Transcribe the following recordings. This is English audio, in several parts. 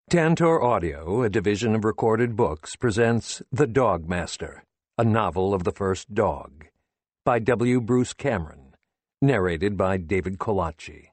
Tantor Audio, a division of Recorded Books, presents The Dog Master, a novel of the first dog, by W. Bruce Cameron, narrated by David Colaci.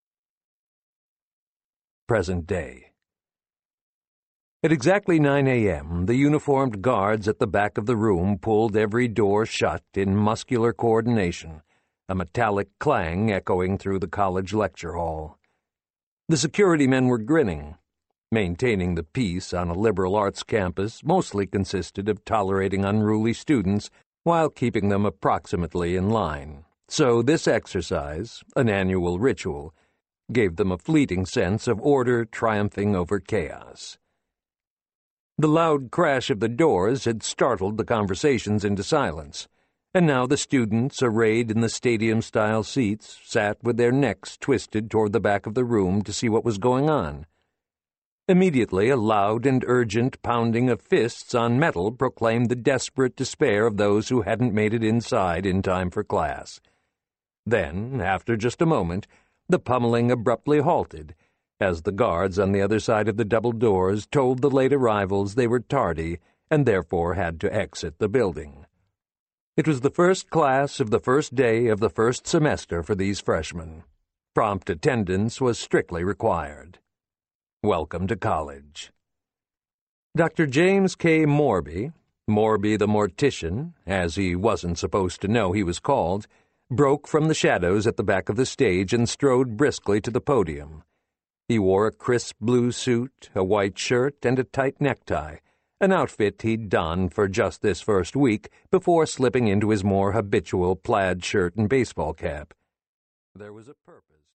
Present day. At exactly 9 a.m., the uniformed guards at the back of the room pulled every door shut in muscular coordination, a metallic clang echoing through the college lecture hall. The security men were grinning. Maintaining the peace on a liberal arts campus mostly consisted of tolerating unruly students while keeping them approximately in line. So this exercise, an annual ritual, gave them a fleeting sense of order triumphing over chaos. The loud crash of the doors had startled the conversations into silence, and now the students, arrayed in the stadium-style seats, sat with their necks twisted toward the back of the room to see what was going on. Immediately, a loud and urgent pounding of fists on metal proclaimed the desperate despair of those who hadn't made it inside in time for class. Then, after just a moment, the pummeling abruptly halted, as the guards on the other side of the double doors told the late arrivals they were tardy and therefore had to exit the building. It was the first class of the first day of the first semester for these freshmen. Prompt attendance was strictly required. Welcome to college. Dr. James K. Morby the mortician, as he wasn't supposed to know he was called, broke from the shadows at the back of the stage and strode briskly to the podium. He wore a crisp blue suit, a white shirt, and a tight necktie, an outfit he'd donned for just this first week before slipping into his more habitual plaid shirt and baseball cap. There was a purpose